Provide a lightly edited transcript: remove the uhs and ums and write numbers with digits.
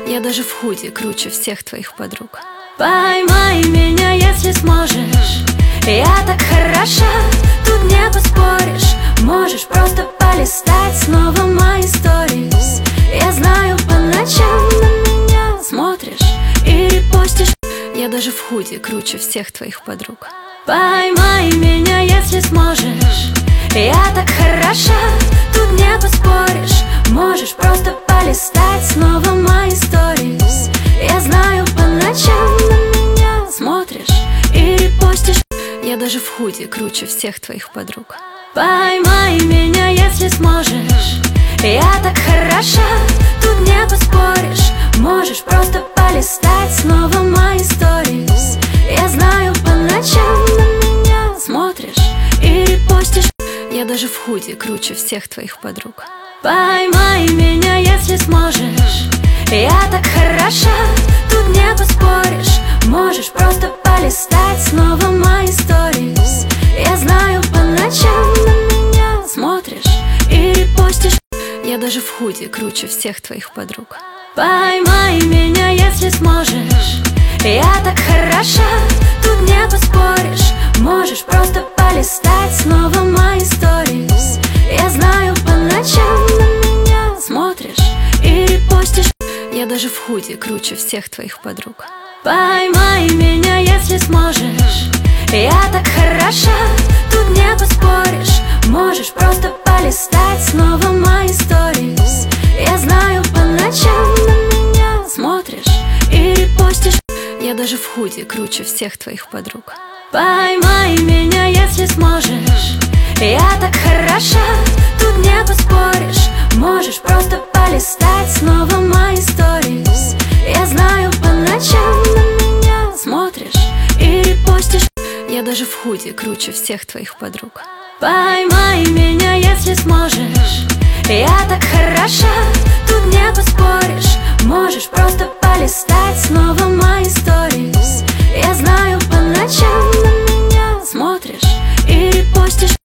Я даже в худи круче всех твоих подруг. Поймай меня, если сможешь. Я так хороша, тут не поспоришь. Можешь просто полистать снова мои сторис. Я знаю, по ночам на меня смотришь и репостишь. Я даже в худи круче всех твоих подруг. Поймай меня, если сможешь. Я так хороша, тут не поспоришь. Можешь просто полистать снова мои сторис. Я знаю, по ночам на меня смотришь и репостишь. Я даже в худи круче всех твоих подруг. Поймай меня, если сможешь. Я так хороша, тут не поспоришь. Можешь просто полистать снова мои сторис. Я знаю, по ночам на меня смотришь и репостишь. Я даже в худи круче всех твоих подруг. Поймай меня, если сможешь. Я так хороша, тут не поспоришь. Можешь просто полистать снова мои сторис. Я знаю, по ночам на меня смотришь и репостишь. Я даже в худи круче всех твоих подруг. Поймай меня, если сможешь. Я так хороша, тут не поспоришь. Можешь просто полистать снова мои сторис. Я знаю, по ночам на меня смотришь и репостишь. Я даже в худи круче всех твоих подруг. Поймай меня, если сможешь. Я так хороша, тут не поспоришь. Можешь просто полистать снова мои сторис. Я знаю, по ночам на меня смотришь и репостишь. Я даже в худи круче всех твоих подруг. Поймай меня, если сможешь. Я так хороша, тут не поспоришь. Можешь просто полистать снова мои сторис. Я знаю, по ночам на меня смотришь и репостишь. Я даже в худи круче всех твоих подруг. Поймай меня, если сможешь. Я так хороша, тут не поспоришь. Можешь просто полистать снова мои